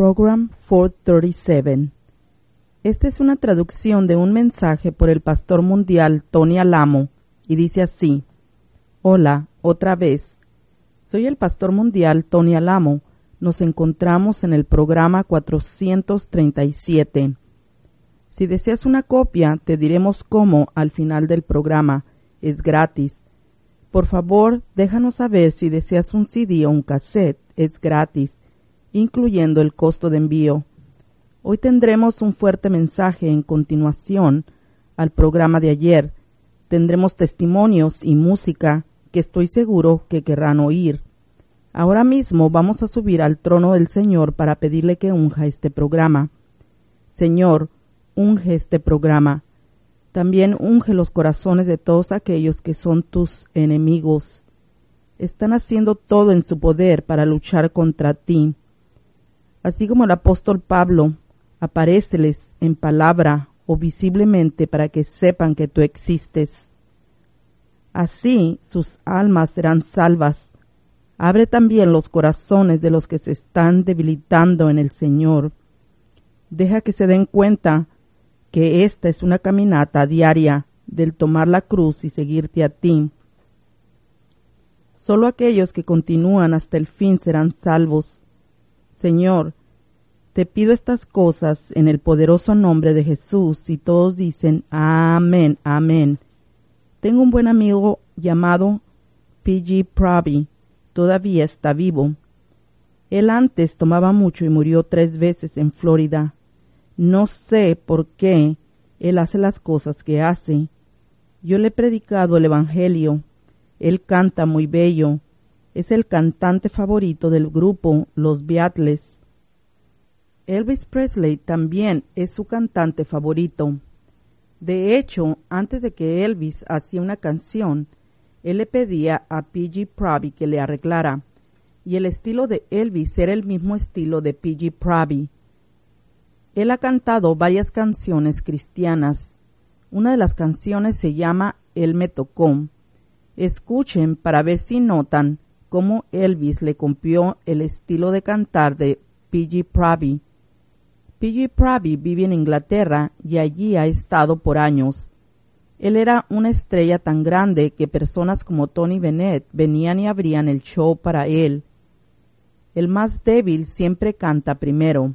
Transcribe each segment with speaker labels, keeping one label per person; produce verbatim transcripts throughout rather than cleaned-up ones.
Speaker 1: Program cuatrocientos treinta y siete. Esta es una traducción de un mensaje por el pastor mundial Tony Alamo y dice así: Hola, otra vez. Soy el pastor mundial Tony Alamo. Nos encontramos en el programa cuatrocientos treinta y siete. Si deseas una copia, te diremos cómo al final del programa. Es gratis. Por favor, déjanos saber si deseas un C D o un cassette. Es gratis, incluyendo el costo de envío. Hoy tendremos un fuerte mensaje en continuación al programa de ayer. Tendremos testimonios y música que estoy seguro que querrán oír. Ahora mismo vamos a subir al trono del Señor para pedirle que unja este programa. Señor, unge este programa. También unge los corazones de todos aquellos que son tus enemigos. Están haciendo todo en su poder para luchar contra ti. Así como el apóstol Pablo, aparéceles en palabra o visiblemente para que sepan que tú existes. Así sus almas serán salvas. Abre también los corazones de los que se están debilitando en el Señor. Deja que se den cuenta que esta es una caminata diaria del tomar la cruz y seguirte a ti. Solo aquellos que continúan hasta el fin serán salvos. Señor, te pido estas cosas en el poderoso nombre de Jesús, y todos dicen amén, amén. Tengo un buen amigo llamado P G Pravi. Todavía está vivo. Él antes tomaba mucho y murió tres veces en Florida. No sé por qué él hace las cosas que hace. Yo le he predicado el Evangelio. Él canta muy bello. Es el cantante favorito del grupo Los Beatles. Elvis Presley también es su cantante favorito. De hecho, antes de que Elvis hacía una canción, él le pedía a P G Pravi que le arreglara, y el estilo de Elvis era el mismo estilo de P G Pravi. Él ha cantado varias canciones cristianas. Una de las canciones se llama Él me tocó. Escuchen para ver si notan cómo Elvis le copió el estilo de cantar de P G Pravi. P G Pravi vive en Inglaterra y allí ha estado por años. Él era una estrella tan grande que personas como Tony Bennett venían y abrían el show para él. El más débil siempre canta primero.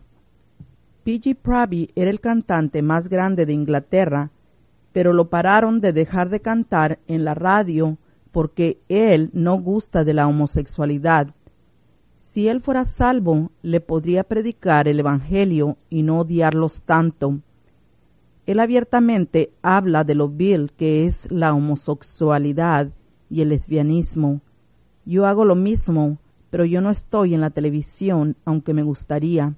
Speaker 1: P G Pravi era el cantante más grande de Inglaterra, pero lo pararon de dejar de cantar en la radio porque él no gusta de la homosexualidad. Si él fuera salvo, le podría predicar el Evangelio y no odiarlos tanto. Él abiertamente habla de lo vil que es la homosexualidad y el lesbianismo. Yo hago lo mismo, pero yo no estoy en la televisión, aunque me gustaría.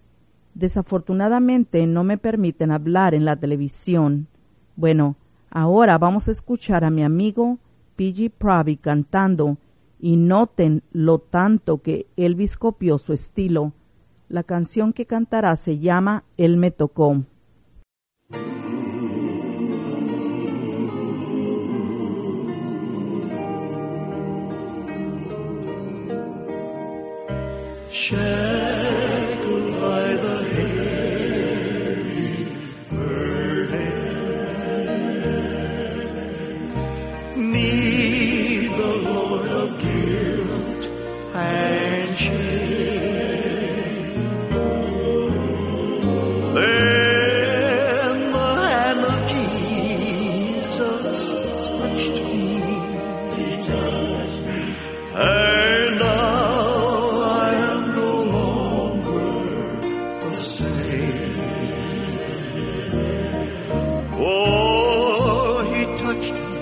Speaker 1: Desafortunadamente no me permiten hablar en la televisión. Bueno, ahora vamos a escuchar a mi amigo P G Pravi cantando, y noten lo tanto que Elvis copió su estilo. La canción que cantará se llama Él me tocó.
Speaker 2: Shackled by the heavy burden, need the Lord of guilt and shame. Then the hand of Jesus touched me. He touched me. And now I am no longer the same. Oh, he touched me.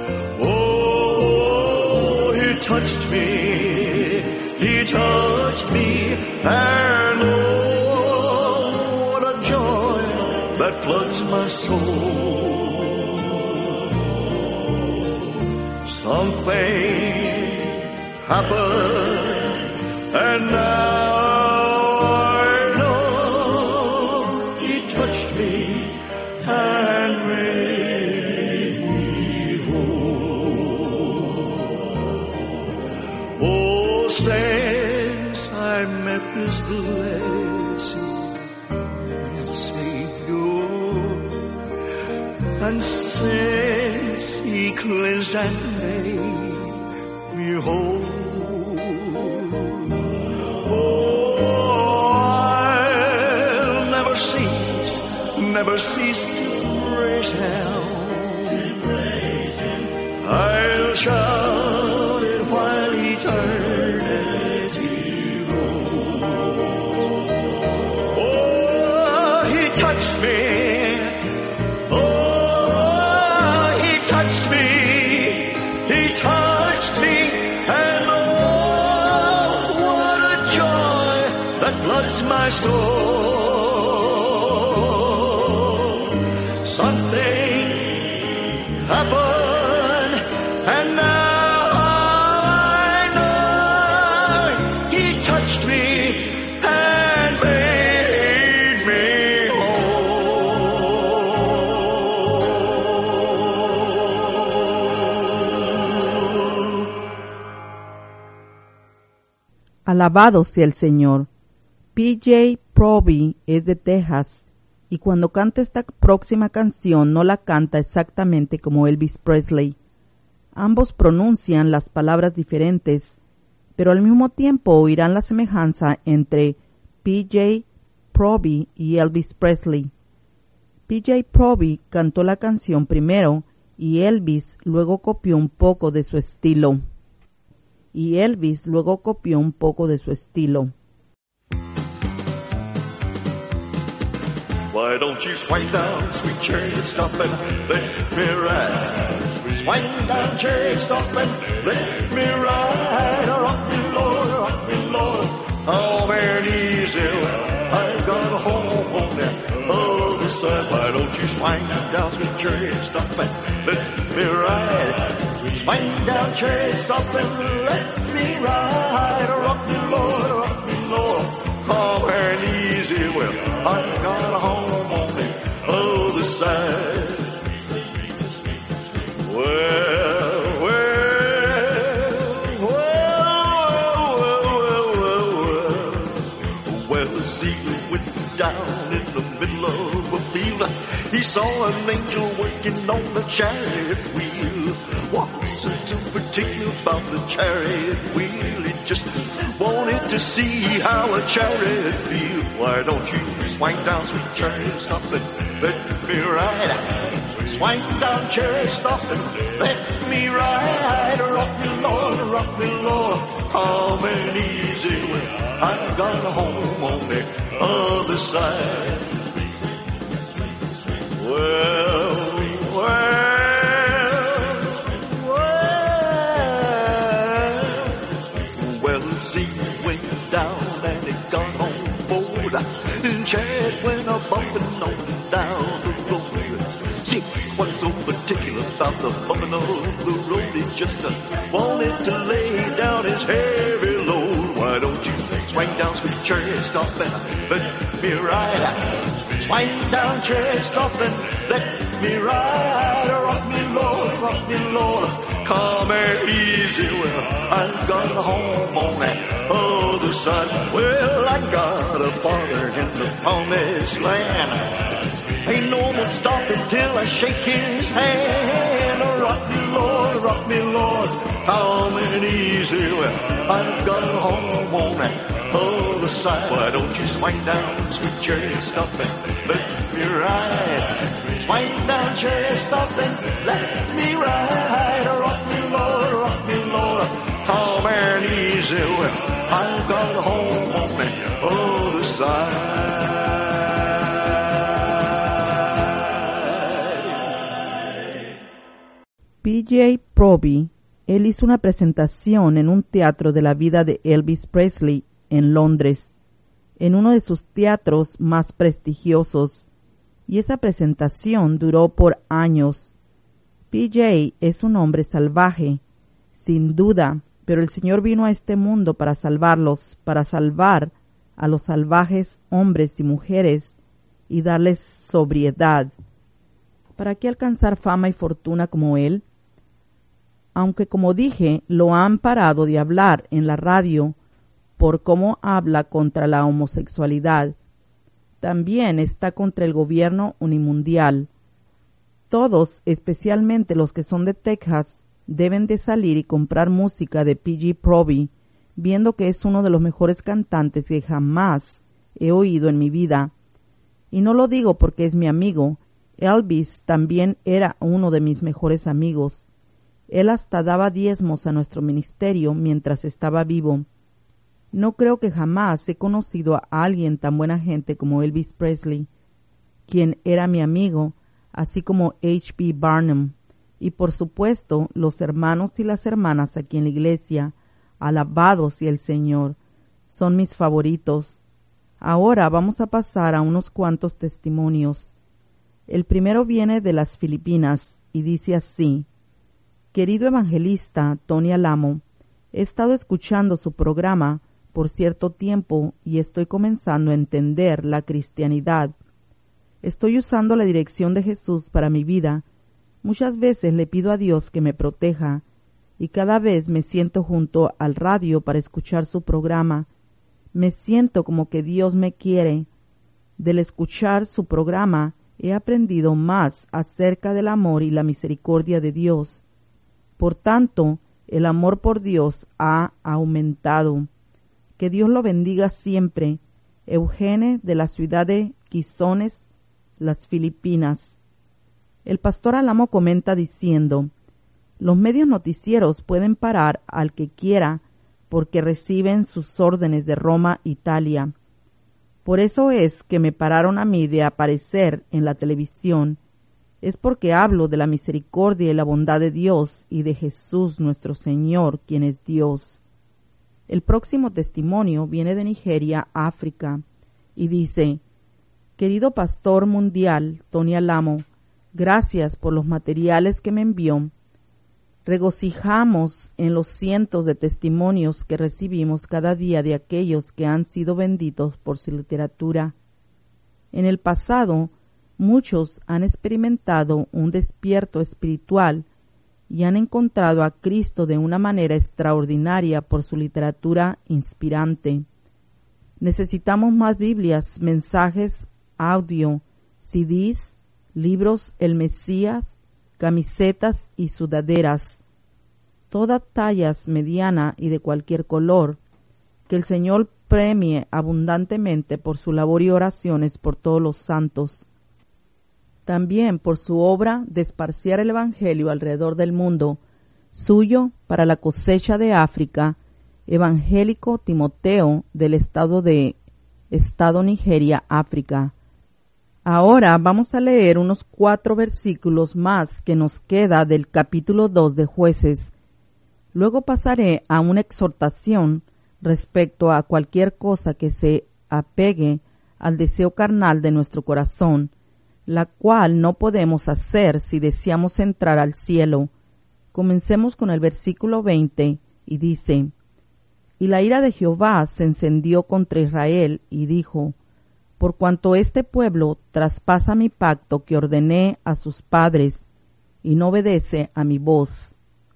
Speaker 2: Oh, he touched me. He touched me. And oh, what a joy that floods my soul. Something happened, and now I know he touched me and made me whole. Oh, since I met this blessed Savior, and since He cleansed and made me whole, oh, I'll never cease, never cease to praise Him. I'll shout it while eternity rolls. Oh, He touched me. Oh, He touched me. He touched me. And oh, what a joy that floods my soul. Something happened. And now I know He touched me and made me whole.
Speaker 1: Alabado sea el Señor. P J Proby es de Texas y cuando canta esta próxima canción no la canta exactamente como Elvis Presley. Ambos pronuncian las palabras diferentes, pero al mismo tiempo oirán la semejanza entre P J Proby y Elvis Presley. P J Proby cantó la canción primero y Elvis luego copió un poco de su estilo. Y Elvis luego copió un poco de su estilo.
Speaker 2: Why don't you swing down, sweet chariot, stop and let me ride? Swing down, chariot, stop and let me ride. Rock me, Lord, rock me, Lord. Oh, man, easy. I've got a home on that other side. Why don't you swing down, sweet chariot, stop and let me ride? Swing down, chariot, stop and let me ride. Rock me, Lord, rock me, Lord. Oh, man, easy. Well, I've got a home on the other side. Well, well, well, well, well, well, well, Ezekiel went down in the middle of a field. He saw an angel working on the chariot wheel. What wasn't too particular about the chariot wheel? He just wanted to see how a chariot feels. Why don't you swing down, sweet chariot, stop and let me ride? Swing down, chariot, stop and let me ride. Rock me, Lord, rock me, Lord, calm and easy. Well, I've got a home on the other side. Well, well, well, well, see, went down and it got on board. And chariot went a bumping on down the road. See, what's so particular about the bumping of the road? He just uh, wanted to lay down his heavy load. Why don't you swing down, sweet chariot, stop and let me ride? Swing down, chariot, stop and let me ride. Rock me, Lord, rock me, Lord, calm and easy. Well, I've got a home on that other side. Well, I got a father in the promised land. Ain't no more stopping till I shake his hand. Rock me, Lord, rock me, Lord, calm and easy. Well, I've got a home on that other side. Why don't you swing down, sweet chariot, stop and let me ride? Swing down, chariot, stop and let me ride. Rock me, Lord, rock me, Lord, calm and easy. Well, I've got a home on that other side.
Speaker 1: P J Proby, él hizo una presentación en un teatro de la vida de Elvis Presley en Londres, en uno de sus teatros más prestigiosos, y esa presentación duró por años. P J es un hombre salvaje, sin duda, pero el Señor vino a este mundo para salvarlos, para salvar a los salvajes hombres y mujeres y darles sobriedad. ¿Para qué alcanzar fama y fortuna como él? Aunque, como dije, lo han parado de hablar en la radio por cómo habla contra la homosexualidad, También está contra el gobierno unimundial. Todos, especialmente los que son de Texas, deben de salir y comprar música de P G Proby, viendo que es uno de los mejores cantantes que jamás he oído en mi vida. Y no lo digo porque es mi amigo. Elvis también era uno de mis mejores amigos. Él hasta daba diezmos a nuestro ministerio mientras estaba vivo. No creo que jamás he conocido a alguien tan buena gente como Elvis Presley, quien era mi amigo, así como H B Barnum, y por supuesto los hermanos y las hermanas aquí en la iglesia, alabados sea el Señor, son mis favoritos. Ahora vamos a pasar a unos cuantos testimonios. El primero viene de las Filipinas y dice así: Querido evangelista Tony Alamo, he estado escuchando su programa por cierto tiempo y estoy comenzando a entender la cristianidad. Estoy usando la dirección de Jesús para mi vida. Muchas veces le pido a Dios que me proteja y cada vez me siento junto al radio para escuchar su programa. Me siento como que Dios me quiere. Del escuchar su programa he aprendido más acerca del amor y la misericordia de Dios. Por tanto, el amor por Dios ha aumentado. Que Dios lo bendiga siempre. Eugene, de la ciudad de Quizones, las Filipinas. El pastor Alamo comenta diciendo: los medios noticieros pueden parar al que quiera porque reciben sus órdenes de Roma, Italia. Por eso es que me pararon a mí de aparecer en la televisión. Es porque hablo de la misericordia y la bondad de Dios y de Jesús nuestro Señor, quien es Dios. El próximo testimonio viene de Nigeria, África, y dice: Querido pastor mundial, Tony Alamo, gracias por los materiales que me envió. Regocijamos en los cientos de testimonios que recibimos cada día de aquellos que han sido benditos por su literatura. En el pasado, muchos han experimentado un despierto espiritual y han encontrado a Cristo de una manera extraordinaria por su literatura inspirante. Necesitamos más Biblias, mensajes, audio, C Ds, libros El Mesías, camisetas y sudaderas, todas tallas mediana y de cualquier color. Que el Señor premie abundantemente por su labor y oraciones por todos los santos. También por su obra de esparciar el Evangelio alrededor del mundo, suyo para la cosecha de África, Evangélico Timoteo del estado de Estado Nigeria, África. Ahora vamos a leer unos cuatro versículos más que nos queda del capítulo dos de Jueces. Luego pasaré a una exhortación respecto a cualquier cosa que se apegue al deseo carnal de nuestro corazón, la cual no podemos hacer si deseamos entrar al cielo. Comencemos con el versículo veinte, y dice: Y la ira de Jehová se encendió contra Israel, y dijo: Por cuanto este pueblo traspasa mi pacto que ordené a sus padres, y no obedece a mi voz.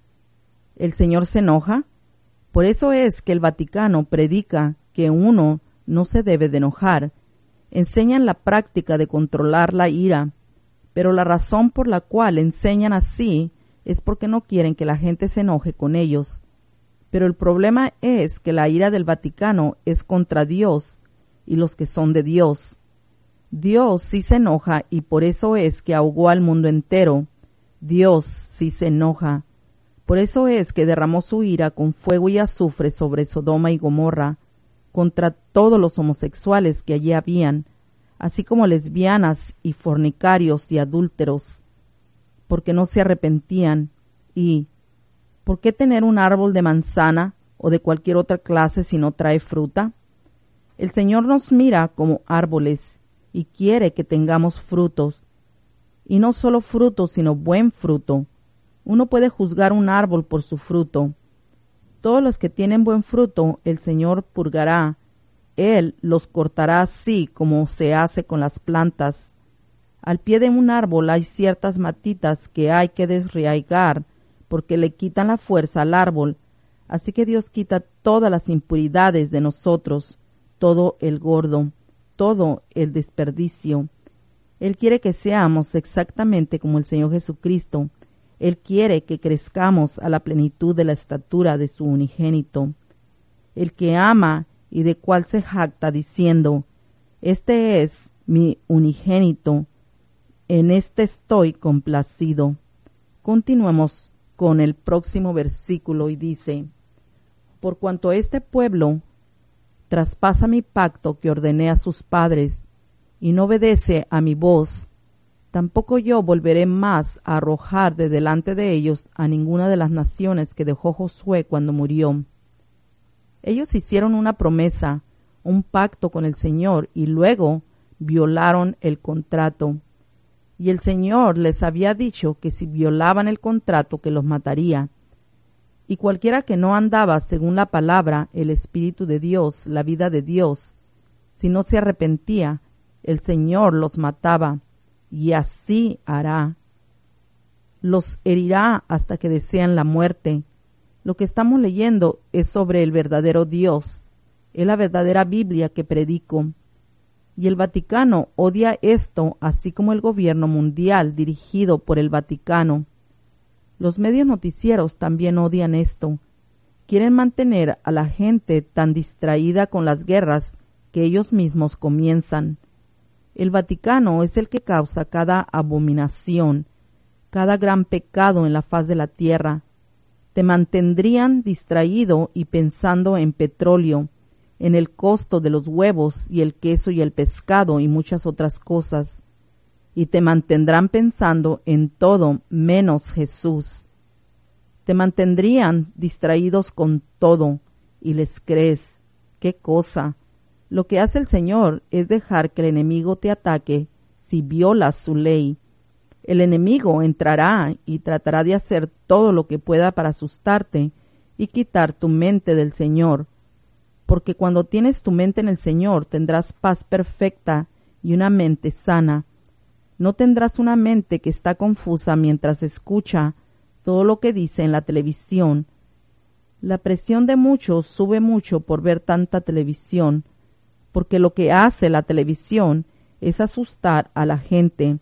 Speaker 1: ¿El Señor se enoja? Por eso es que el Vaticano predica que uno no se debe de enojar. Enseñan la práctica de controlar la ira, pero la razón por la cual enseñan así es porque no quieren que la gente se enoje con ellos. Pero el problema es que la ira del Vaticano es contra Dios y los que son de Dios. Dios sí se enoja y por eso es que ahogó al mundo entero. Dios sí se enoja. Por eso es que derramó su ira con fuego y azufre sobre Sodoma y Gomorra, contra todos los homosexuales que allí habían, así como lesbianas y fornicarios y adúlteros, porque no se arrepentían. Y, ¿por qué tener un árbol de manzana o de cualquier otra clase si no trae fruta? El Señor nos mira como árboles y quiere que tengamos frutos, y no solo frutos, sino buen fruto. Uno puede juzgar un árbol por su fruto. Todos los que tienen buen fruto, el Señor purgará. Él los cortará así como se hace con las plantas. Al pie de un árbol hay ciertas matitas que hay que desarraigar porque le quitan la fuerza al árbol. Así que Dios quita todas las impuridades de nosotros, todo el gordo. todo el desperdicio. Él quiere que seamos exactamente como el Señor Jesucristo. Él quiere que crezcamos a la plenitud de la estatura de su unigénito. El que ama y de cual se jacta diciendo, este es mi unigénito, en este estoy complacido. Continuemos con el próximo versículo y dice, por cuanto este pueblo traspasa mi pacto que ordené a sus padres y no obedece a mi voz, tampoco yo volveré más a arrojar de delante de ellos a ninguna de las naciones que dejó Josué cuando murió. Ellos hicieron una promesa, un pacto con el Señor y luego violaron el contrato. Y el Señor les había dicho que si violaban el contrato que los mataría. Y cualquiera que no andaba según la palabra, el Espíritu de Dios, la vida de Dios, si no se arrepentía, el Señor los mataba, y así hará. Los herirá hasta que desean la muerte. Lo que estamos leyendo es sobre el verdadero Dios, es la verdadera Biblia que predico. Y el Vaticano odia esto, así como el gobierno mundial dirigido por el Vaticano. Los medios noticieros también odian esto. Quieren mantener a la gente tan distraída con las guerras que ellos mismos comienzan. El Vaticano es el que causa cada abominación, cada gran pecado en la faz de la tierra. Te mantendrían distraído y pensando en petróleo, en el costo de los huevos y el queso y el pescado y muchas otras cosas, y te mantendrán pensando en todo menos Jesús. Te mantendrían distraídos con todo, y les crees. ¿Qué cosa? Lo que hace el Señor es dejar que el enemigo te ataque si violas su ley. El enemigo entrará y tratará de hacer todo lo que pueda para asustarte y quitar tu mente del Señor. Porque cuando tienes tu mente en el Señor tendrás paz perfecta y una mente sana. No tendrás una mente que está confusa mientras escucha todo lo que dice en la televisión. La presión de muchos sube mucho por ver tanta televisión, porque lo que hace la televisión es asustar a la gente.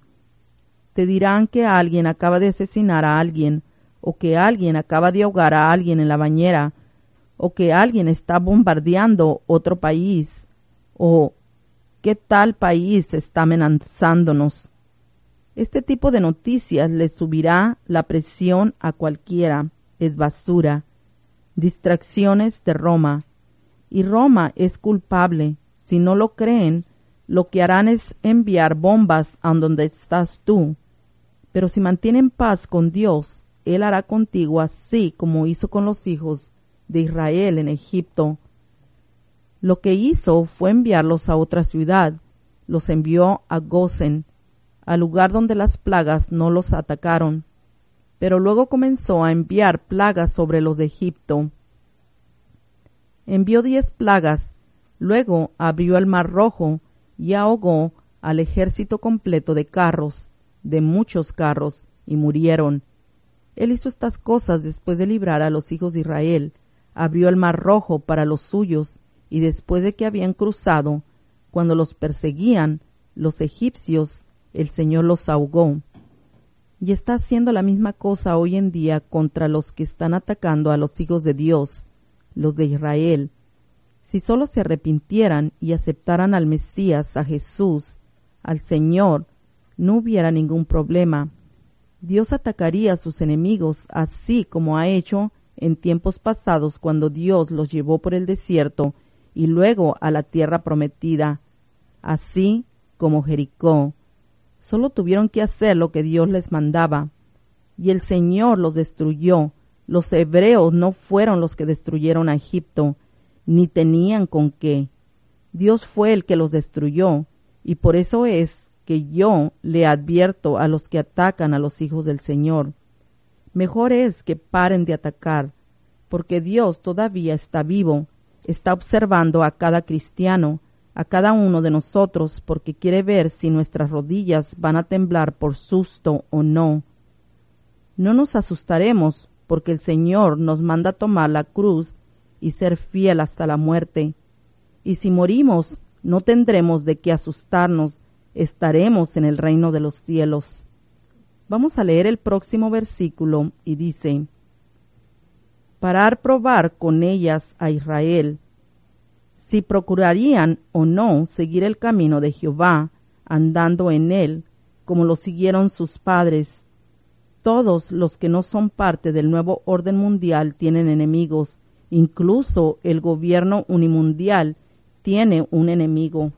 Speaker 1: Te dirán que alguien acaba de asesinar a alguien, o que alguien acaba de ahogar a alguien en la bañera, o que alguien está bombardeando otro país, o que tal país está amenazándonos. Este tipo de noticias le subirá la presión a cualquiera. Es basura. Distracciones de Roma. Y Roma es culpable. Si no lo creen, lo que harán es enviar bombas a donde estás tú. Pero si mantienen paz con Dios, Él hará contigo así como hizo con los hijos de Israel en Egipto. Lo que hizo fue enviarlos a otra ciudad. Los envió a Gosen, al lugar donde las plagas no los atacaron. Pero luego comenzó a enviar plagas sobre los de Egipto. Envió diez plagas, luego abrió el mar Rojo y ahogó al ejército completo de carros, de muchos carros, y murieron. Él hizo estas cosas después de librar a los hijos de Israel, abrió el mar Rojo para los suyos, y después de que habían cruzado, cuando los perseguían, los egipcios, el Señor los ahogó. Y está haciendo la misma cosa hoy en día contra los que están atacando a los hijos de Dios, los de Israel. Si solo se arrepintieran y aceptaran al Mesías, a Jesús, al Señor, no hubiera ningún problema. Dios atacaría a sus enemigos así como ha hecho en tiempos pasados cuando Dios los llevó por el desierto y luego a la tierra prometida, así como Jericó. Solo tuvieron que hacer lo que Dios les mandaba, y el Señor los destruyó. Los hebreos no fueron los que destruyeron a Egipto, ni tenían con qué. Dios fue el que los destruyó, y por eso es que yo le advierto a los que atacan a los hijos del Señor. Mejor es que paren de atacar, porque Dios todavía está vivo, está observando a cada cristiano, a cada uno de nosotros, porque quiere ver si nuestras rodillas van a temblar por susto o no. No nos asustaremos, porque el Señor nos manda tomar la cruz y ser fiel hasta la muerte. Y si morimos, No tendremos de qué asustarnos, estaremos en el reino de los cielos. Vamos a leer el próximo versículo y dice: para probar con ellas a Israel, si procurarían o no seguir el camino de Jehová, andando en él, como lo siguieron sus padres. Todos los que no son parte del nuevo orden mundial tienen enemigos, incluso el gobierno unimundial tiene un enemigo.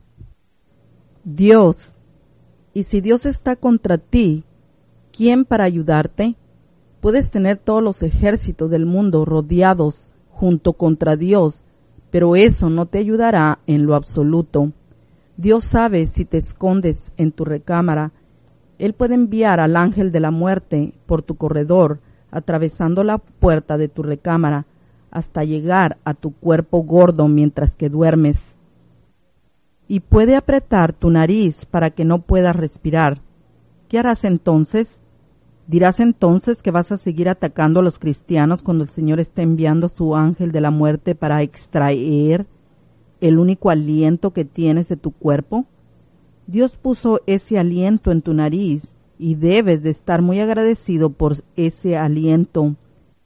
Speaker 1: Dios. Y si Dios está contra ti, ¿quién para ayudarte? Puedes tener todos los ejércitos del mundo rodeados junto contra Dios, pero eso no te ayudará en lo absoluto. Dios sabe si te escondes en tu recámara. Él puede enviar al ángel de la muerte por tu corredor, atravesando la puerta de tu recámara, hasta llegar a tu cuerpo gordo mientras que duermes. Y puede apretar tu nariz para que no puedas respirar. ¿Qué harás entonces? ¿Dirás entonces que vas a seguir atacando a los cristianos cuando el Señor esté enviando su ángel de la muerte para extraer el único aliento que tienes de tu cuerpo? Dios puso ese aliento en tu nariz y debes de estar muy agradecido por ese aliento.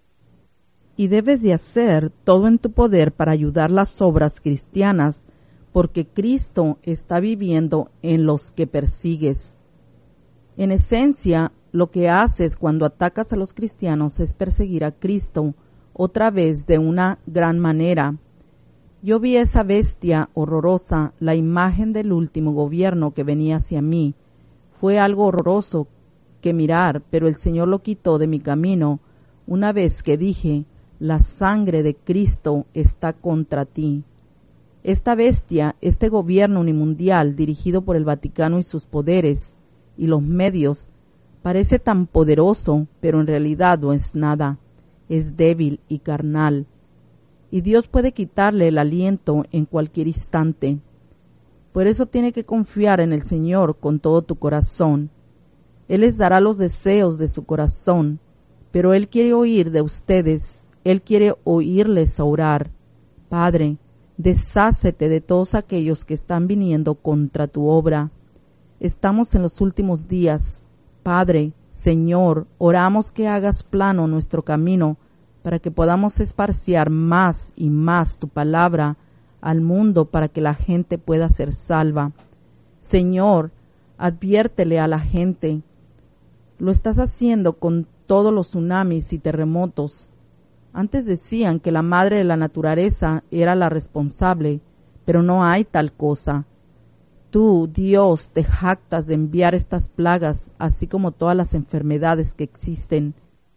Speaker 1: Y debes de hacer todo en tu poder para ayudar las obras cristianas, porque Cristo está viviendo en los que persigues. En esencia, lo que haces cuando atacas a los cristianos es perseguir a Cristo, otra vez de una gran manera. Yo vi esa bestia horrorosa, la imagen del último gobierno que venía hacia mí. Fue algo horroroso que mirar, pero el Señor lo quitó de mi camino una vez que dije: la sangre de Cristo está contra ti. Esta bestia, este gobierno unimundial dirigido por el Vaticano y sus poderes y los medios, parece tan poderoso, pero en realidad no es nada. Es débil y carnal. Y Dios puede quitarle el aliento en cualquier instante. Por eso tiene que confiar en el Señor con todo tu corazón. Él les dará los deseos de su corazón, pero Él quiere oír de ustedes. Él quiere oírles orar. Padre, deshácete de todos aquellos que están viniendo contra tu obra. Estamos en los últimos días. Padre, Señor, oramos que hagas plano nuestro camino para que podamos esparciar más y más tu palabra al mundo para que la gente pueda ser salva. Señor, adviértele a la gente. Lo estás haciendo con todos los tsunamis y terremotos. Antes decían que la madre de la naturaleza era la responsable, pero no hay tal cosa. Tú, Dios, te jactas de enviar estas plagas, así como todas las enfermedades que existen.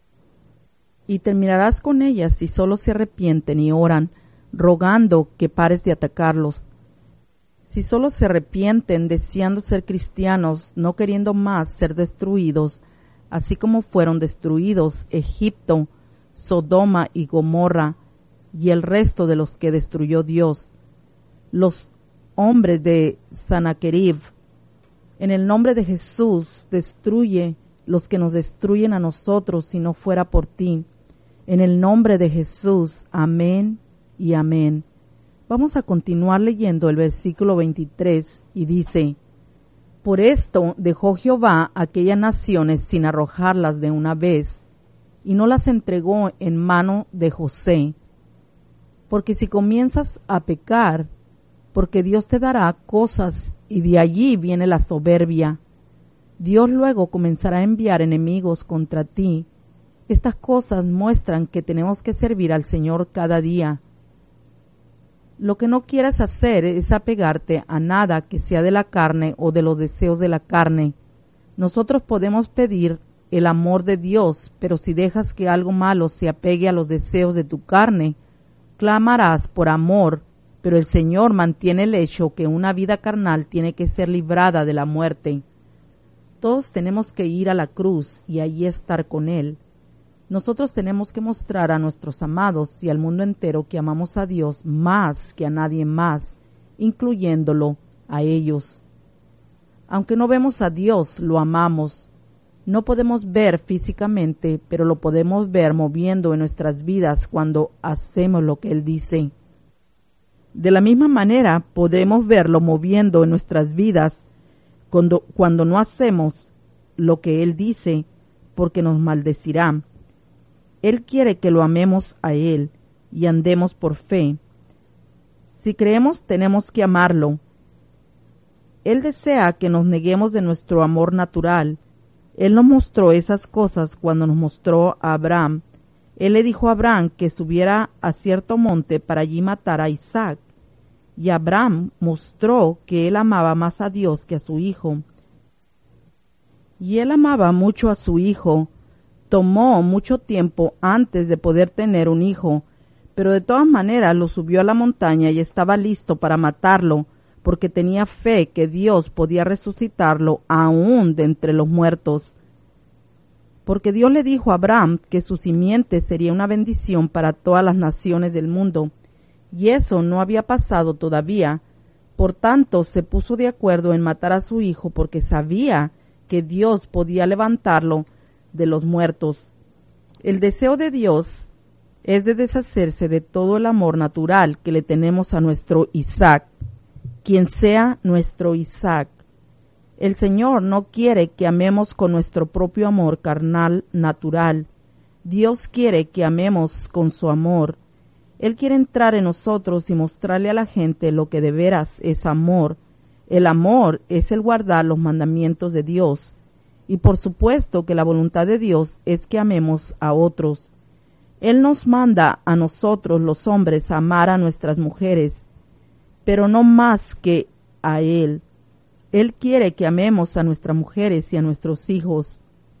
Speaker 1: Y terminarás con ellas si solo se arrepienten y oran, rogando que pares de atacarlos. Si solo se arrepienten deseando ser cristianos, no queriendo más ser destruidos, así como fueron destruidos Egipto, Sodoma y Gomorra, y el resto de los que destruyó Dios, los hombres de Sanaquerib. En el nombre de Jesús, destruye los que nos destruyen a nosotros si no fuera por ti. En el nombre de Jesús, amén y amén. Vamos a continuar leyendo el versículo veintitrés y dice: por esto dejó Jehová aquellas naciones sin arrojarlas de una vez, y no las entregó en mano de José. Porque si comienzas a pecar, porque Dios te dará cosas, y de allí viene la soberbia. Dios luego comenzará a enviar enemigos contra ti. Estas cosas muestran que tenemos que servir al Señor cada día. Lo que no quieras hacer es apegarte a nada que sea de la carne o de los deseos de la carne. Nosotros podemos pedir el amor de Dios, pero si dejas que algo malo se apegue a los deseos de tu carne, clamarás por amor, pero el Señor mantiene el hecho que una vida carnal tiene que ser librada de la muerte. Todos tenemos que ir a la cruz y allí estar con Él. Nosotros tenemos que mostrar a nuestros amados y al mundo entero que amamos a Dios más que a nadie más, incluyéndolo a ellos. Aunque no vemos a Dios, lo amamos. No podemos ver físicamente, pero lo podemos ver moviendo en nuestras vidas cuando hacemos lo que Él dice. De la misma manera podemos verlo moviendo en nuestras vidas cuando, cuando no hacemos lo que Él dice, porque nos maldecirá. Él quiere que lo amemos a Él y andemos por fe. Si creemos, tenemos que amarlo. Él desea que nos neguemos de nuestro amor natural. Él nos mostró esas cosas cuando nos mostró a Abraham. Él le dijo a Abraham que subiera a cierto monte para allí matar a Isaac. Y Abraham mostró que él amaba más a Dios que a su hijo. Y él amaba mucho a su hijo. Tomó mucho tiempo antes de poder tener un hijo, pero de todas maneras lo subió a la montaña y estaba listo para matarlo, porque tenía fe que Dios podía resucitarlo aún de entre los muertos. Porque Dios le dijo a Abraham que su simiente sería una bendición para todas las naciones del mundo, y eso no había pasado todavía. Por tanto, se puso de acuerdo en matar a su hijo porque sabía que Dios podía levantarlo de los muertos. El deseo de Dios es de deshacerse de todo el amor natural que le tenemos a nuestro Isaac, quien sea nuestro Isaac. El Señor no quiere que amemos con nuestro propio amor carnal natural. Dios quiere que amemos con su amor. Él quiere entrar en nosotros y mostrarle a la gente lo que de veras es amor. El amor es el guardar los mandamientos de Dios. Y por supuesto que la voluntad de Dios es que amemos a otros. Él nos manda a nosotros los hombres a amar a nuestras mujeres, pero no más que a Él. Él quiere que amemos a nuestras mujeres y a nuestros hijos,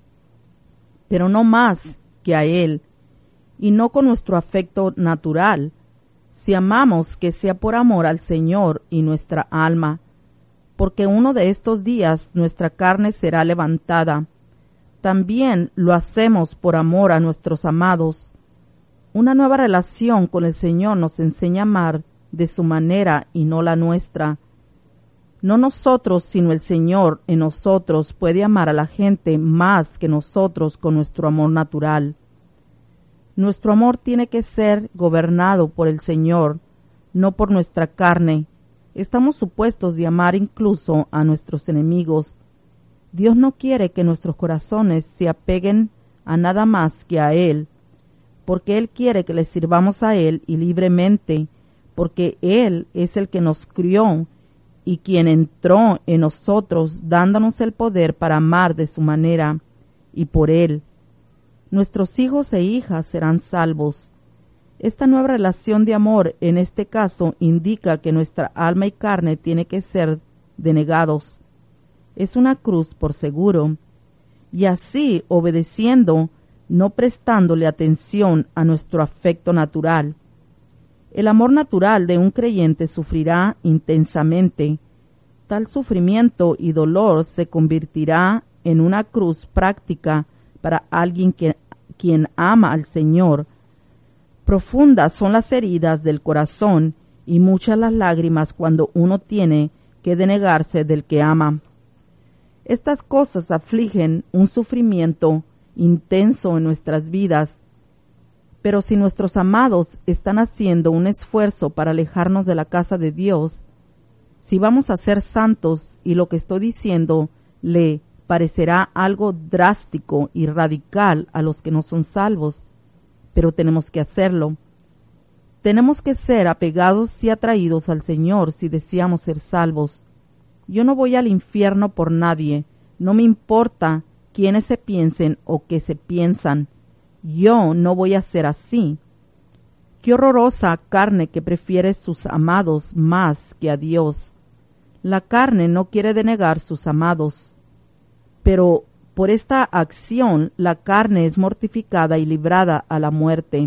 Speaker 1: pero no más que a Él, y no con nuestro afecto natural. Si amamos, que sea por amor al Señor y nuestra alma, porque uno de estos días nuestra carne será levantada. También lo hacemos por amor a nuestros amados. Una nueva relación con el Señor nos enseña a amar de su manera y no la nuestra. No nosotros, sino el Señor en nosotros puede amar a la gente más que nosotros con nuestro amor natural. Nuestro amor tiene que ser gobernado por el Señor, no por nuestra carne. Estamos supuestos de amar incluso a nuestros enemigos. Dios no quiere que nuestros corazones se apeguen a nada más que a Él, porque Él quiere que le sirvamos a Él y libremente, porque Él es el que nos crió y quien entró en nosotros dándonos el poder para amar de su manera, y por Él. Nuestros hijos e hijas serán salvos. Esta nueva relación de amor en este caso indica que nuestra alma y carne tiene que ser denegados. Es una cruz por seguro, y así obedeciendo, no prestándole atención a nuestro afecto natural. El amor natural de un creyente sufrirá intensamente. Tal sufrimiento y dolor se convertirá en una cruz práctica para alguien que, quien ama al Señor. Profundas son las heridas del corazón y muchas las lágrimas cuando uno tiene que denegarse del que ama. Estas cosas afligen un sufrimiento intenso en nuestras vidas. Pero si nuestros amados están haciendo un esfuerzo para alejarnos de la casa de Dios, si vamos a ser santos y lo que estoy diciendo le parecerá algo drástico y radical a los que no son salvos, pero tenemos que hacerlo. Tenemos que ser apegados y atraídos al Señor si deseamos ser salvos. Yo no voy al infierno por nadie, no me importa quiénes se piensen o qué se piensan. Yo no voy a ser así. Qué horrorosa carne que prefiere sus amados más que a Dios. La carne no quiere denegar sus amados, pero por esta acción la carne es mortificada y librada a la muerte.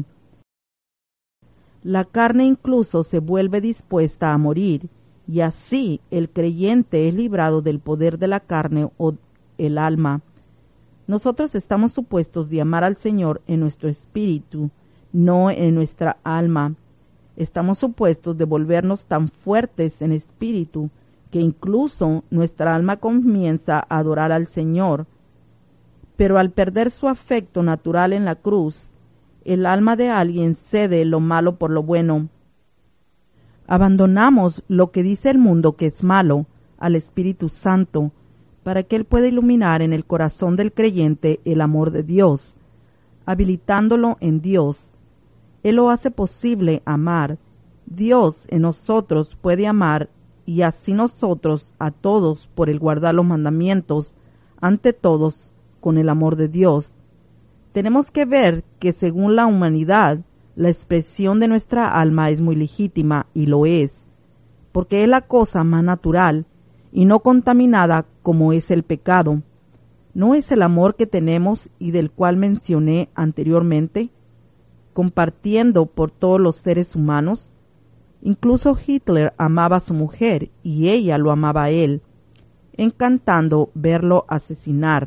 Speaker 1: La carne incluso se vuelve dispuesta a morir, y así el creyente es librado del poder de la carne o el alma. Nosotros estamos supuestos de amar al Señor en nuestro espíritu, no en nuestra alma. Estamos supuestos de volvernos tan fuertes en espíritu que incluso nuestra alma comienza a adorar al Señor. Pero al perder su afecto natural en la cruz, el alma de alguien cede lo malo por lo bueno. Abandonamos lo que dice el mundo que es malo al Espíritu Santo para que Él pueda iluminar en el corazón del creyente el amor de Dios, habilitándolo en Dios. Él lo hace posible amar. Dios en nosotros puede amar y así nosotros a todos por el guardar los mandamientos, ante todos con el amor de Dios. Tenemos que ver que según la humanidad, la expresión de nuestra alma es muy legítima y lo es, porque es la cosa más natural y no contaminada como es el pecado. ¿No es el amor que tenemos y del cual mencioné anteriormente, compartiendo por todos los seres humanos? Incluso Hitler amaba a su mujer y ella lo amaba a él, encantando verlo asesinar.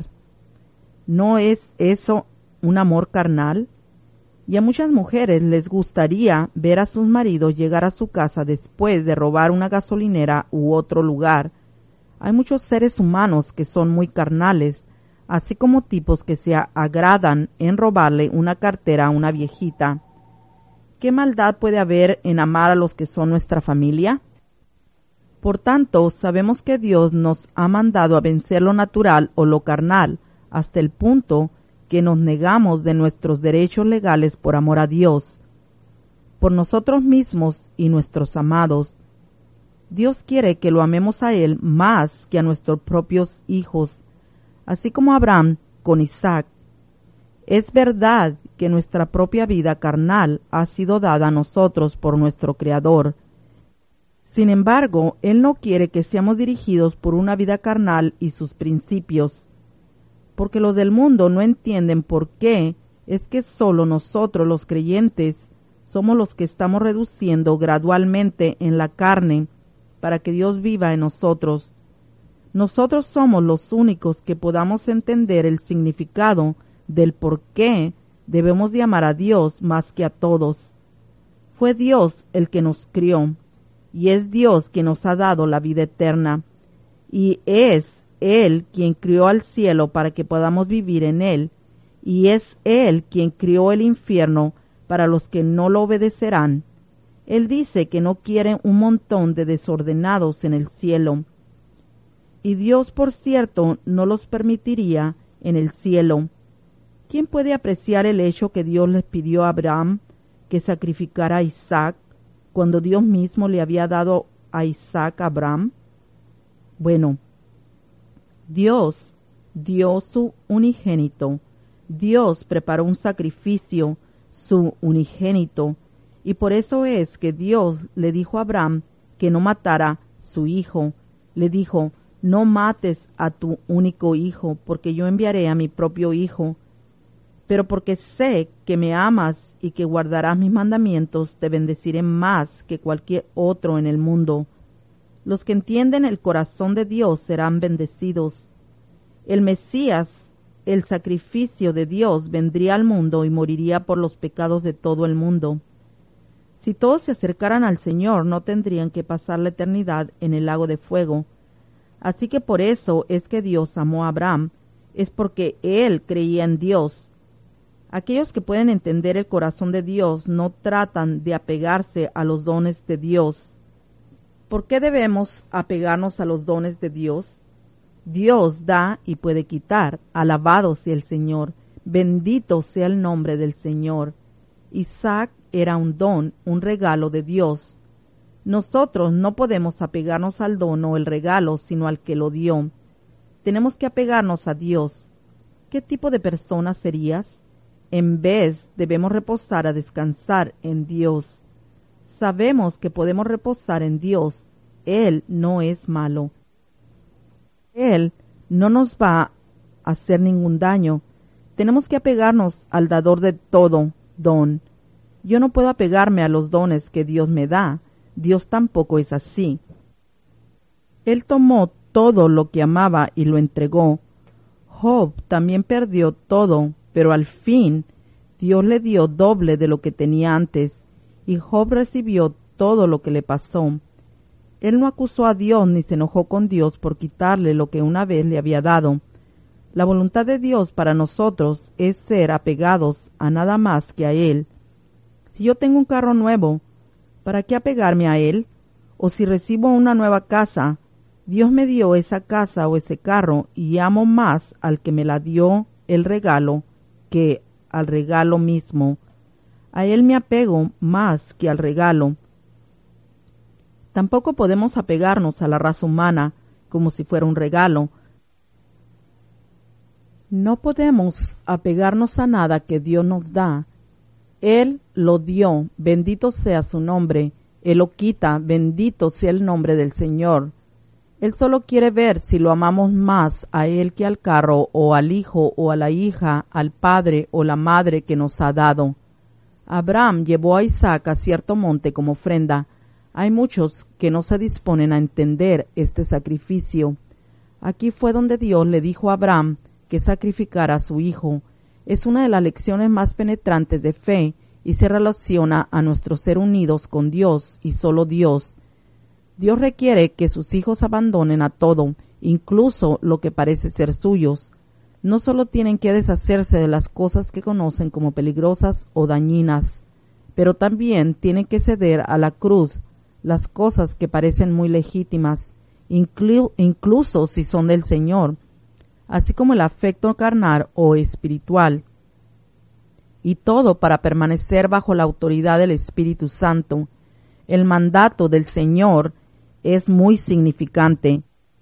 Speaker 1: ¿No es eso un amor carnal? Y a muchas mujeres les gustaría ver a sus maridos llegar a su casa después de robar una gasolinera u otro lugar. Hay muchos seres humanos que son muy carnales, así como tipos que se agradan en robarle una cartera a una viejita. ¿Qué maldad puede haber en amar a los que son nuestra familia? Por tanto, sabemos que Dios nos ha mandado a vencer lo natural o lo carnal, hasta el punto que nos negamos de nuestros derechos legales por amor a Dios, por nosotros mismos y nuestros amados. Dios quiere que lo amemos a Él más que a nuestros propios hijos, así como Abraham con Isaac. Es verdad que nuestra propia vida carnal ha sido dada a nosotros por nuestro Creador. Sin embargo, Él no quiere que seamos dirigidos por una vida carnal y sus principios, porque los del mundo no entienden por qué es que solo nosotros los creyentes somos los que estamos reduciendo gradualmente en la carne para que Dios viva en nosotros. Nosotros somos los únicos que podamos entender el significado del por qué debemos de amar a Dios más que a todos. Fue Dios el que nos crió, y es Dios quien nos ha dado la vida eterna, y es Él quien crió al cielo para que podamos vivir en Él, y es Él quien crió el infierno para los que no lo obedecerán. Él dice que no quiere un montón de desordenados en el cielo, y Dios, por cierto, no los permitiría en el cielo. ¿Quién puede apreciar el hecho que Dios les pidió a Abraham que sacrificara a Isaac cuando Dios mismo le había dado a Isaac a Abraham? Bueno, Dios dio su unigénito. Dios preparó un sacrificio, su unigénito, y por eso es que Dios le dijo a Abraham que no matara su hijo. Le dijo: no mates a tu único hijo, porque yo enviaré a mi propio hijo. Pero porque sé que me amas y que guardarás mis mandamientos, te bendeciré más que cualquier otro en el mundo. Los que entienden el corazón de Dios serán bendecidos. El Mesías, el sacrificio de Dios, vendría al mundo y moriría por los pecados de todo el mundo. Si todos se acercaran al Señor, no tendrían que pasar la eternidad en el lago de fuego. Así que por eso es que Dios amó a Abraham, es porque él creía en Dios. Aquellos que pueden entender el corazón de Dios no tratan de apegarse a los dones de Dios. ¿Por qué debemos apegarnos a los dones de Dios? Dios da y puede quitar. Alabado sea el Señor. Bendito sea el nombre del Señor. Isaac era un don, un regalo de Dios. Nosotros no podemos apegarnos al don o el regalo, sino al que lo dio. Tenemos que apegarnos a Dios. ¿Qué tipo de persona serías? En vez, debemos reposar a descansar en Dios. Sabemos que podemos reposar en Dios. Él no es malo. Él no nos va a hacer ningún daño. Tenemos que apegarnos al dador de todo don. Yo no puedo apegarme a los dones que Dios me da. Dios tampoco es así. Él tomó todo lo que amaba y lo entregó. Job también perdió todo, pero al fin Dios le dio doble de lo que tenía antes, y Job recibió todo lo que le pasó. Él no acusó a Dios ni se enojó con Dios por quitarle lo que una vez le había dado. La voluntad de Dios para nosotros es ser apegados a nada más que a Él. Si yo tengo un carro nuevo, ¿para qué apegarme a él? O si recibo una nueva casa, Dios me dio esa casa o ese carro y amo más al que me la dio el regalo que al regalo mismo. A él me apego más que al regalo. Tampoco podemos apegarnos a la raza humana como si fuera un regalo. No podemos apegarnos a nada que Dios nos da. Él lo dio, bendito sea su nombre. Él lo quita, bendito sea el nombre del Señor. Él solo quiere ver si lo amamos más a Él que al carro, o al hijo, o a la hija, al padre o la madre que nos ha dado. Abraham llevó a Isaac a cierto monte como ofrenda. Hay muchos que no se disponen a entender este sacrificio. Aquí fue donde Dios le dijo a Abraham que sacrificara a su hijo. Es una de las lecciones más penetrantes de fe y se relaciona a nuestro ser unidos con Dios y solo Dios. Dios requiere que sus hijos abandonen a todo, incluso lo que parece ser suyos. No solo tienen que deshacerse de las cosas que conocen como peligrosas o dañinas, pero también tienen que ceder a la cruz las cosas que parecen muy legítimas, inclu- incluso si son del Señor, así como el afecto carnal o espiritual. Y todo para permanecer bajo la autoridad del Espíritu Santo. El mandato del Señor es muy significante.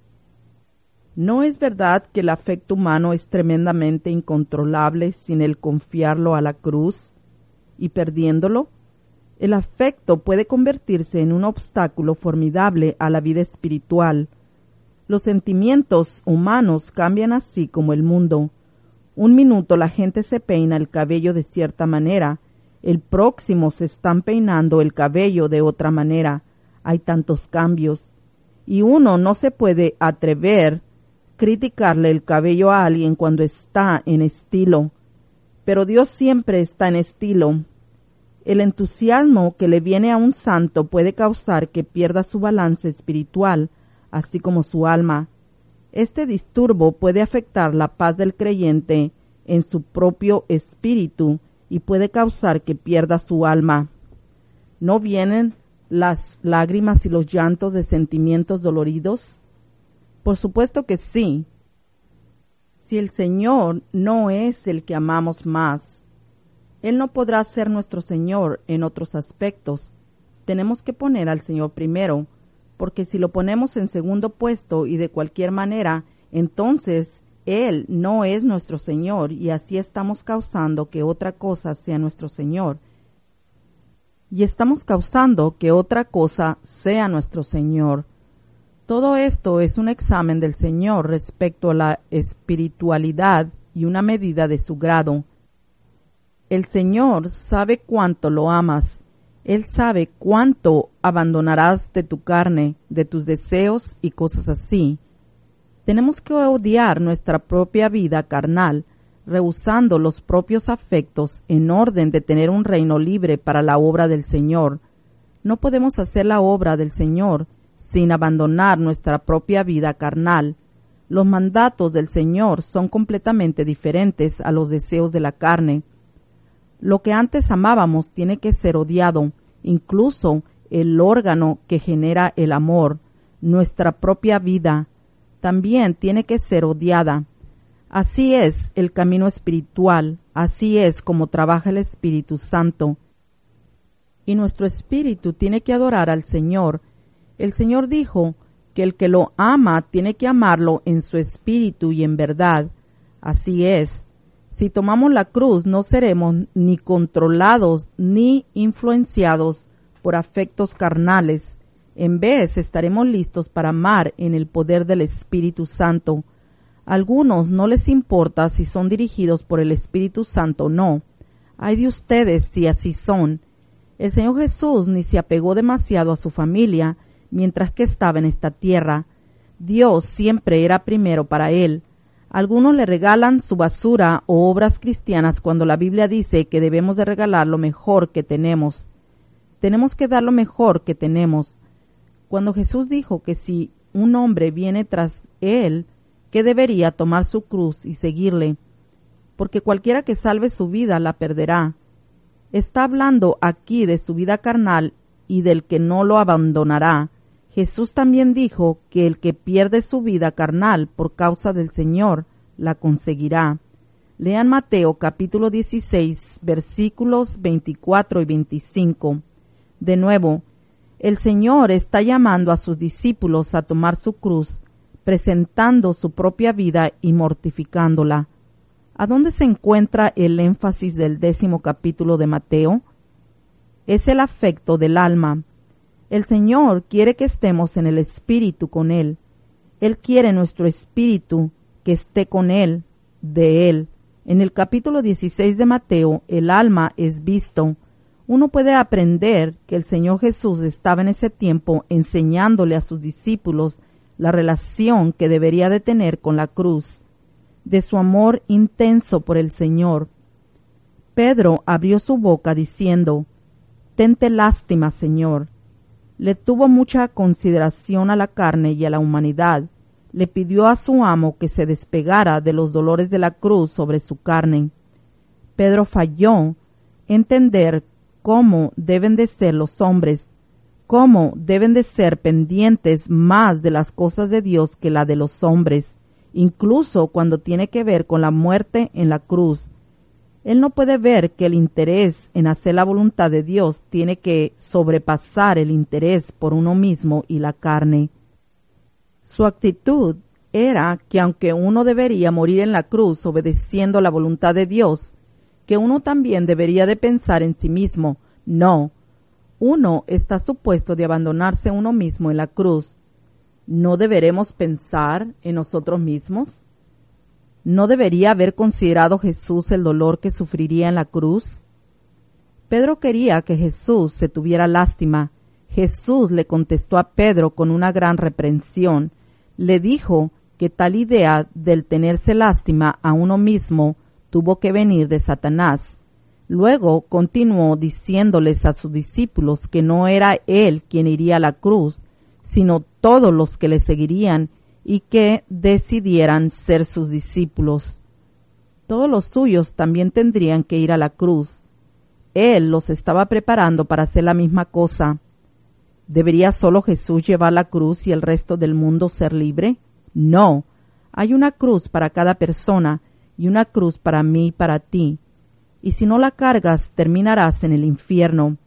Speaker 1: ¿No es verdad que el afecto humano es tremendamente incontrolable sin el confiarlo a la cruz y perdiéndolo? El afecto puede convertirse en un obstáculo formidable a la vida espiritual. Los sentimientos humanos cambian así como el mundo. Un minuto la gente se peina el cabello de cierta manera, el próximo se están peinando el cabello de otra manera. Hay tantos cambios. Y uno no se puede atrever a criticarle el cabello a alguien cuando está en estilo. Pero Dios siempre está en estilo. El entusiasmo que le viene a un santo puede causar que pierda su balance espiritual, así como su alma. Este disturbo puede afectar la paz del creyente en su propio espíritu y puede causar que pierda su alma. ¿No vienen las lágrimas y los llantos de sentimientos doloridos? Por supuesto que sí. Si el Señor no es el que amamos más, Él no podrá ser nuestro Señor en otros aspectos. Tenemos que poner al Señor primero, porque si lo ponemos en segundo puesto y de cualquier manera, entonces Él no es nuestro Señor y así estamos causando que otra cosa sea nuestro Señor. Y estamos causando que otra cosa sea nuestro Señor. Todo esto es un examen del Señor respecto a la espiritualidad y una medida de su grado. El Señor sabe cuánto lo amas. Él sabe cuánto abandonarás de tu carne, de tus deseos y cosas así. Tenemos que odiar nuestra propia vida carnal, rehusando los propios afectos en orden de tener un reino libre para la obra del Señor. No podemos hacer la obra del Señor sin abandonar nuestra propia vida carnal. Los mandatos del Señor son completamente diferentes a los deseos de la carne. Lo que antes amábamos tiene que ser odiado, incluso el órgano que genera el amor, nuestra propia vida, también tiene que ser odiada. Así es el camino espiritual, así es como trabaja el Espíritu Santo. Y nuestro espíritu tiene que adorar al Señor. El Señor dijo que el que lo ama tiene que amarlo en su espíritu y en verdad. Así es. Si tomamos la cruz no seremos ni controlados ni influenciados por afectos carnales. En vez estaremos listos para amar en el poder del Espíritu Santo. A algunos no les importa si son dirigidos por el Espíritu Santo o no. Ay de ustedes si así son. El Señor Jesús ni se apegó demasiado a su familia mientras que estaba en esta tierra. Dios siempre era primero para él. Algunos le regalan su basura o obras cristianas cuando la Biblia dice que debemos de regalar lo mejor que tenemos. Tenemos que dar lo mejor que tenemos. Cuando Jesús dijo que si un hombre viene tras él, que debería tomar su cruz y seguirle, porque cualquiera que salve su vida la perderá. Está hablando aquí de su vida carnal y del que no lo abandonará. Jesús también dijo que el que pierde su vida carnal por causa del Señor, la conseguirá. Lean Mateo capítulo dieciséis, versículos veinticuatro y veinticinco. De nuevo, el Señor está llamando a sus discípulos a tomar su cruz, presentando su propia vida y mortificándola. ¿A dónde se encuentra el énfasis del décimo capítulo de Mateo? Es el afecto del alma. El Señor quiere que estemos en el espíritu con Él. Él quiere nuestro espíritu que esté con Él, de Él. En el capítulo dieciséis de Mateo, el alma es visto. Uno puede aprender que el Señor Jesús estaba en ese tiempo enseñándole a sus discípulos la relación que debería de tener con la cruz, de su amor intenso por el Señor. Pedro abrió su boca diciendo, «Tente lástima, Señor». Le tuvo mucha consideración a la carne y a la humanidad. Le pidió a su amo que se despegara de los dolores de la cruz sobre su carne. Pedro falló entender cómo deben de ser los hombres, cómo deben de ser pendientes más de las cosas de Dios que la de los hombres, incluso cuando tiene que ver con la muerte en la cruz. Él no puede ver que el interés en hacer la voluntad de Dios tiene que sobrepasar el interés por uno mismo y la carne. Su actitud era que aunque uno debería morir en la cruz obedeciendo la voluntad de Dios, que uno también debería de pensar en sí mismo. No, uno está supuesto de abandonarse uno mismo en la cruz. ¿No deberemos pensar en nosotros mismos? ¿No debería haber considerado Jesús el dolor que sufriría en la cruz? Pedro quería que Jesús se tuviera lástima. Jesús le contestó a Pedro con una gran reprensión. Le dijo que tal idea del tenerse lástima a uno mismo tuvo que venir de Satanás. Luego continuó diciéndoles a sus discípulos que no era él quien iría a la cruz, sino todos los que le seguirían y que decidieran ser sus discípulos. Todos los suyos también tendrían que ir a la cruz. Él los estaba preparando para hacer la misma cosa. ¿Debería solo Jesús llevar la cruz y el resto del mundo ser libre? No, hay una cruz para cada persona y una cruz para mí y para ti. Y si no la cargas, terminarás en el infierno.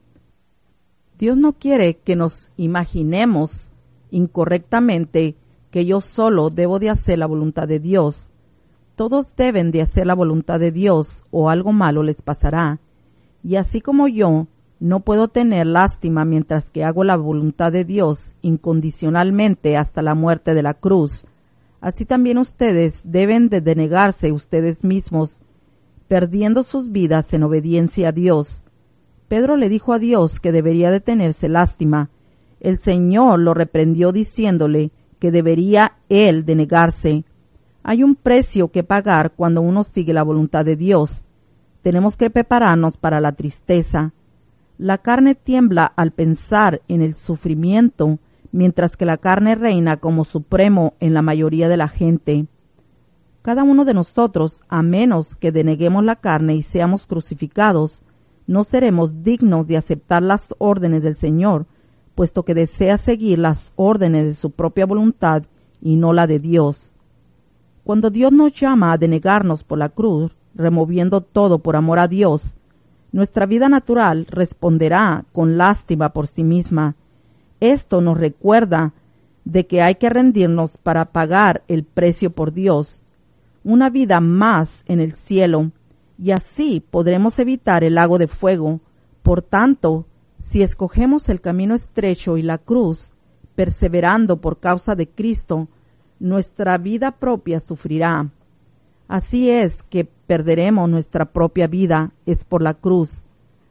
Speaker 1: Dios no quiere que nos imaginemos incorrectamente que yo solo debo de hacer la voluntad de Dios. Todos deben de hacer la voluntad de Dios o algo malo les pasará. Y así como yo no puedo tener lástima mientras que hago la voluntad de Dios incondicionalmente hasta la muerte de la cruz, así también ustedes deben de denegarse ustedes mismos, perdiendo sus vidas en obediencia a Dios. Pedro le dijo a Dios que debería de tenerse lástima. El Señor lo reprendió diciéndole que debería él de negarse. Hay un precio que pagar cuando uno sigue la voluntad de Dios. Tenemos que prepararnos para la tristeza. La carne tiembla al pensar en el sufrimiento, mientras que la carne reina como supremo en la mayoría de la gente. Cada uno de nosotros, a menos que deneguemos la carne y seamos crucificados, no seremos dignos de aceptar las órdenes del Señor, puesto que desea seguir las órdenes de su propia voluntad y no la de Dios. Cuando Dios nos llama a denegarnos por la cruz, removiendo todo por amor a Dios, nuestra vida natural responderá con lástima por sí misma. Esto nos recuerda de que hay que rendirnos para pagar el precio por Dios, una vida más en el cielo, y así podremos evitar el lago de fuego. Por tanto, si escogemos el camino estrecho y la cruz, perseverando por causa de Cristo, nuestra vida propia sufrirá. Así es que perderemos nuestra propia vida, es por la cruz.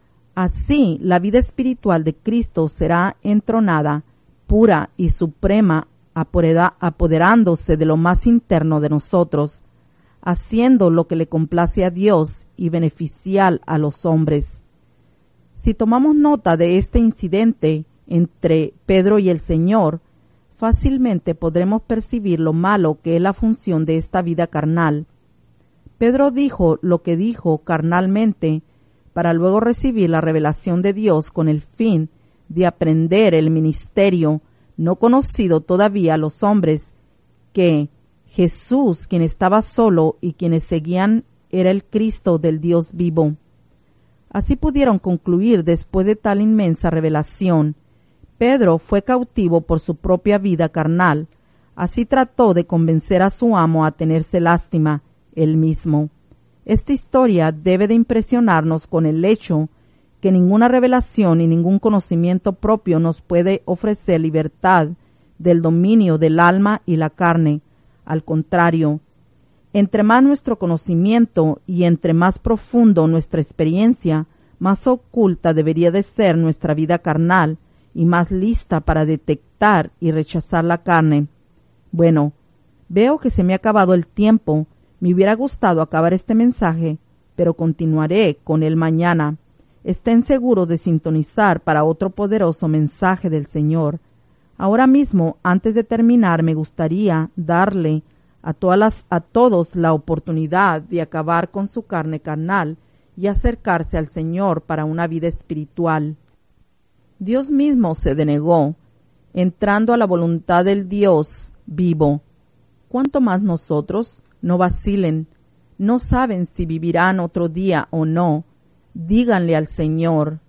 Speaker 1: Así, la vida espiritual de Cristo será entronada, pura y suprema, apoderándose de lo más interno de nosotros, haciendo lo que le complace a Dios y beneficial a los hombres. Si tomamos nota de este incidente entre Pedro y el Señor, fácilmente podremos percibir lo malo que es la función de esta vida carnal. Pedro dijo lo que dijo carnalmente para luego recibir la revelación de Dios con el fin de aprender el ministerio no conocido todavía a los hombres, que Jesús, quien estaba solo y quienes seguían, era el Cristo del Dios vivo. Así pudieron concluir después de tal inmensa revelación. Pedro fue cautivo por su propia vida carnal. Así trató de convencer a su amo a tenerse lástima él mismo. Esta historia debe de impresionarnos con el hecho que ninguna revelación y ningún conocimiento propio nos puede ofrecer libertad del dominio del alma y la carne. Al contrario, entre más nuestro conocimiento y entre más profundo nuestra experiencia, más oculta debería de ser nuestra vida carnal y más lista para detectar y rechazar la carne. Bueno, veo que se me ha acabado el tiempo. Me hubiera gustado acabar este mensaje, pero continuaré con él mañana. Estén seguros de sintonizar para otro poderoso mensaje del Señor. Ahora mismo, antes de terminar, me gustaría darle a, todas las, a todos la oportunidad de acabar con su carne carnal y acercarse al Señor para una vida espiritual. Dios mismo se denegó, entrando a la voluntad del Dios vivo. ¿Cuánto más nosotros? No vacilen, no saben si vivirán otro día o no. Díganle al Señor,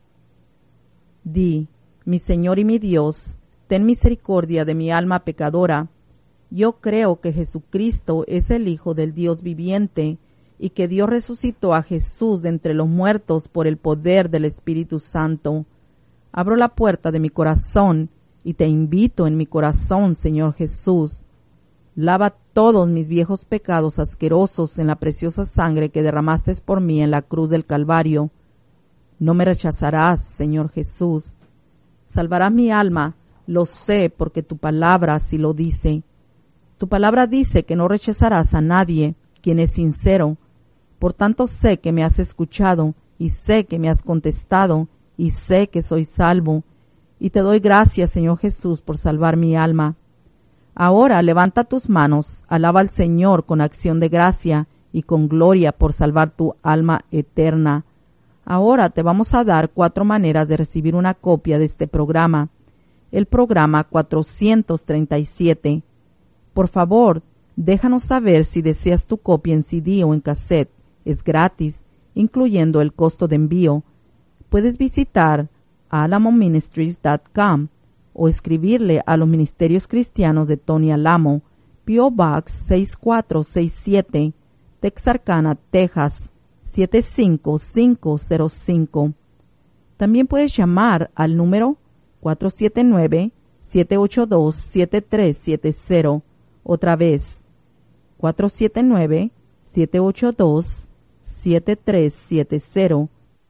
Speaker 1: di, mi Señor y mi Dios, ten misericordia de mi alma pecadora. Yo creo que Jesucristo es el Hijo del Dios viviente y que Dios resucitó a Jesús de entre los muertos por el poder del Espíritu Santo. Abro la puerta de mi corazón y te invito en mi corazón, Señor Jesús. Lava todos mis viejos pecados asquerosos en la preciosa sangre que derramaste por mí en la cruz del Calvario. No me rechazarás, Señor Jesús. Salvarás mi alma, lo sé, porque tu palabra así lo dice. Tu palabra dice que no rechazarás a nadie, quien es sincero. Por tanto sé que me has escuchado, y sé que me has contestado, y sé que soy salvo. Y te doy gracias, Señor Jesús, por salvar mi alma. Ahora levanta tus manos, alaba al Señor con acción de gracia y con gloria por salvar tu alma eterna. Ahora te vamos a dar cuatro maneras de recibir una copia de este programa. El programa cuatrocientos treinta y siete. Por favor, déjanos saber si deseas tu copia en C D o en cassette. Es gratis, incluyendo el costo de envío. Puedes visitar alamo ministries punto com o escribirle a los Ministerios Cristianos de Tony Alamo, P O Box seis cuatro seis siete, Texarkana, Texas, siete cinco cinco cero cinco. También puedes llamar al número cuatro siete nueve, siete ocho dos, siete tres siete cero. Otra vez, cuatro siete nueve, siete ocho dos, siete tres siete cero.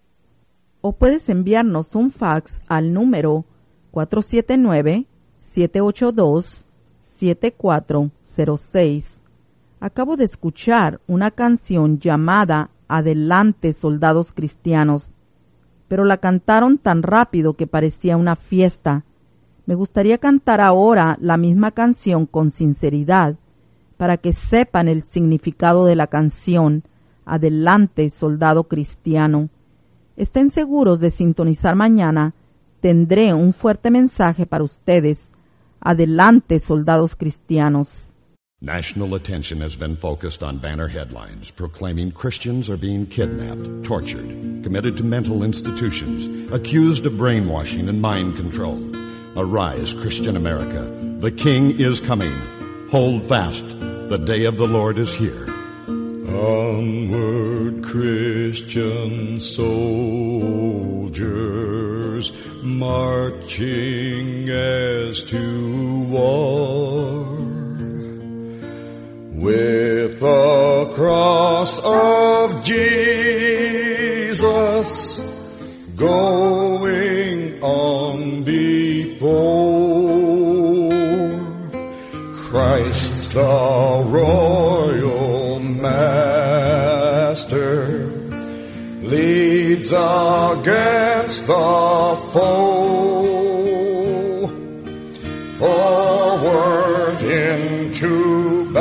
Speaker 1: O puedes enviarnos un fax al número cuatro siete nueve, siete ocho dos, siete cuatro cero seis. Acabo de escuchar una canción llamada Adelante, soldados cristianos, pero la cantaron tan rápido que parecía una fiesta. Me gustaría cantar ahora la misma canción con sinceridad, para que sepan el significado de la canción. Adelante, soldado cristiano. Estén seguros de sintonizar mañana. Tendré un fuerte mensaje para ustedes. Adelante, soldados cristianos.
Speaker 3: National attention has been focused on banner headlines proclaiming Christians are being kidnapped, tortured, committed to mental institutions, accused of brainwashing and mind control. Arise, Christian America. The King is coming. Hold fast. The day of the Lord is here.
Speaker 4: Onward, Christian soldiers, marching as to war, with the cross of Jesus going on before. Christ the royal master leads against the foe, forward into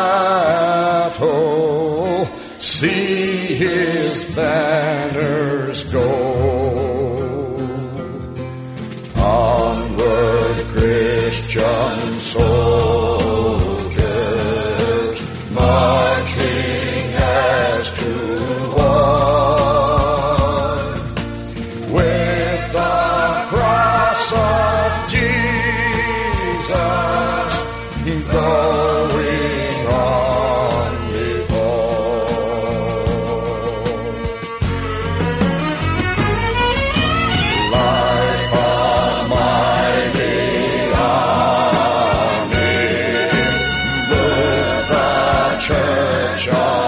Speaker 4: battle, see his banners go. Church of